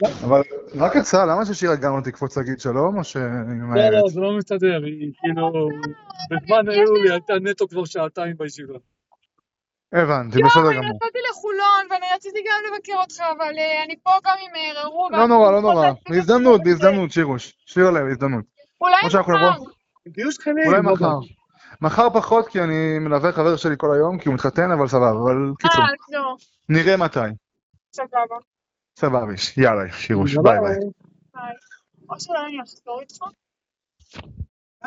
אבל רק הצעה, למה ששירה גם לא תקפוץ להגיד שלום, או שהיא ממהרת? לא, זה לא מסתדר, היא כאילו... בזמן היו לי, הייתה נטו כבר שעתיים בישיבה. הבנתי, יואו, בסדר אני גמור. נסעתי לחולון, ואני רציתי גם לבקר אותך, אבל אני פה גם עם ררו. לא נורא, לא נורא. בהזדמנות, שירוש. שיר עליה, בהזדמנות. אולי כמו שאנחנו נבוא. מחר. תהיו שכנים, אולי לא מחר. מחר פחות, כי אני מלווה חבר שלי כל היום, כי הוא מתחתן, אבל סבבה. אבל קיצור, לא. נראה מתי. סבבה. סבבה, יאללה, שירוש, ביי. ביי ביי. ביי. או שאולי אני אחזור איתך?